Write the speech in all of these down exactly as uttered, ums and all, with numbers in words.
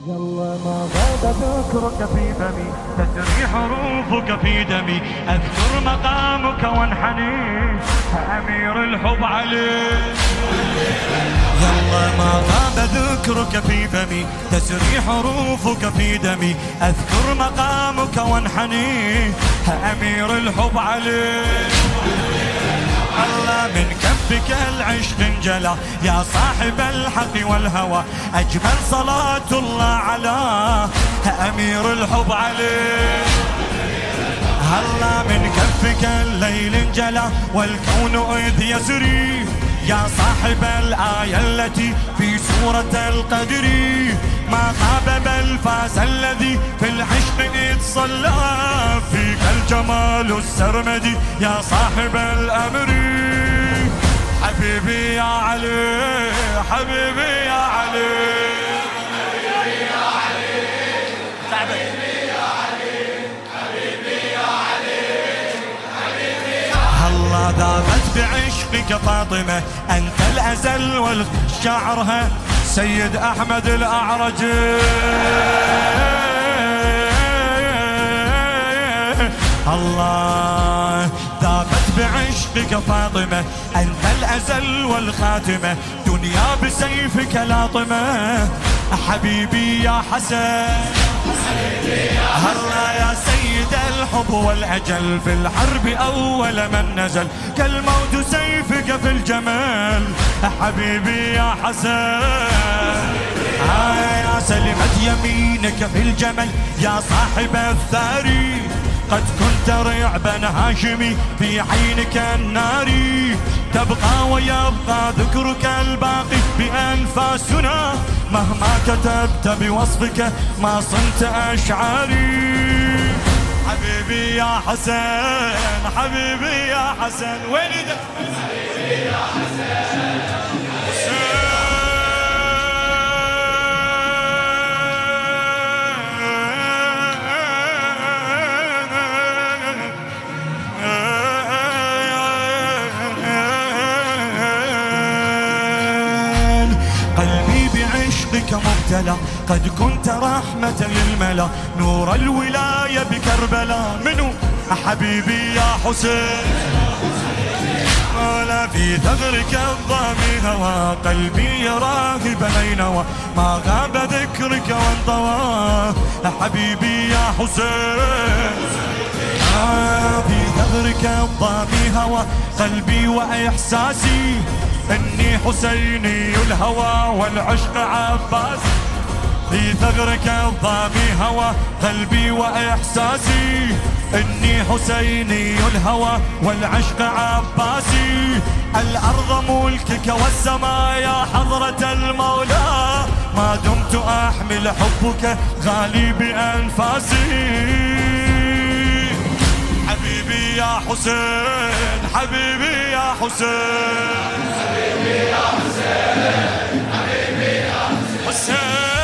يلا ما غاب ذكرك في فمي، تسري حروفك في دمي، أذكر مقامك وانحني، أمير الحب عليك. يلا ما غاب ذكرك في فمي، تسري حروفك في دمي، أذكر مقامك وانحني، أمير الحب عليك. الله من كفك العشق انجلى يا صاحب الحق والهوى، أجمل صلاة الله على أمير الحب عليك. الله من كفك الليل انجلى والكون إذ يسري، يا صاحب الآية التي في سورة القدر، ما غاب بل فاز الذي في العشق إذ صلى، فيك الجمال السرمدي يا صاحب الأمر. حبيبي يا علي، حبيبي يا علي، حبيبي يا علي، حبيبي يا علي، حبيبي يا علي، حبيبي يا علي. هلا ذابت بعشقك فاطمة، أنت الأزل والشعرها سيد أحمد الأعرج. الله ذابت بعشقك فاطمة، أنت الأزل والخاتمة، دنيا بسيفك لاطمة. حبيبي يا حسن، هلا يا سيد الحب والأجل، في الحرب أول من نزل، كالموت سيفك في الجمال. حبيبي يا حسن، يا سلمت يمينك في الجمل يا صاحب الثاري، قد كنت رعبا هاشمي في عينك الناري، تبقى ويبقى ذكرك الباقي بأنفاسنا، مهما كتبت بوصفك ما صنت أشعاري. حبيبي يا حسن، حبيبي يا حسن، وين ده؟ حبيبي يا حسن، مبتلى، قد كنت رحمة للملا، نور الولاية بكربلاء. منو حبيبي يا حسين، ولا في ثغرك الضامي هوى، قلبي يراهب نينوى، ما غاب ذكرك وانطوى. حبيبي يا حسين، في ثغرك الضامي هوى، قلبي وإحساسي إني حسيني الهوى والعشق عباس. في ثغرك الضامي هوى، قلبي وإحساسي إني حسيني الهوى والعشق عباسي. الأرض ملكك والسماء يا حضرة المولى، ما دمت أحمل حبك غالي بأنفاسي. حبيبي يا حسين، حبيبي يا حسين، حبيبي يا حسين، حبيبي يا حسين،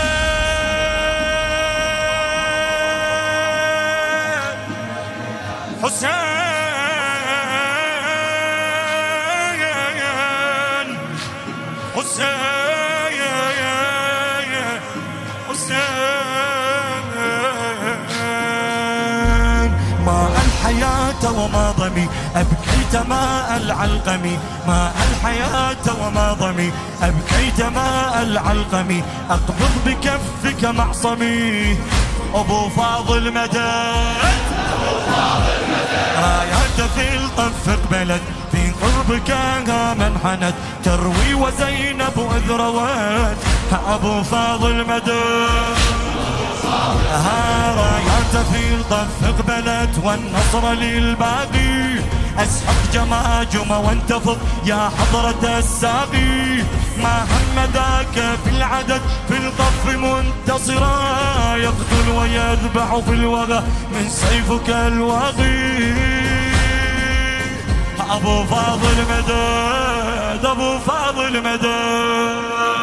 حسين حسين حسين حسين. ماء الحياة وما ضمي، أبكيت ماء العلقم، ماء الحياة وما ضمي، أبكيت ماء العلقم، أقبض بكفك معصمي. أبو فاضل مدد، رايات في الطف اقبلت، في قربك من حنت، تروي وزينب إذ روت. أبو فاضل مدد، ها رايات في الطف اقبلت، والنصر للباقي، أسحق جماجم وانتفض يا حضرة الساقي. ما هم ذاك في العدد في القف منتصرا، يقتل ويذبح في الوغى من سيفك الواغي. أبو فاضل مدد، أبو فاضل مدد.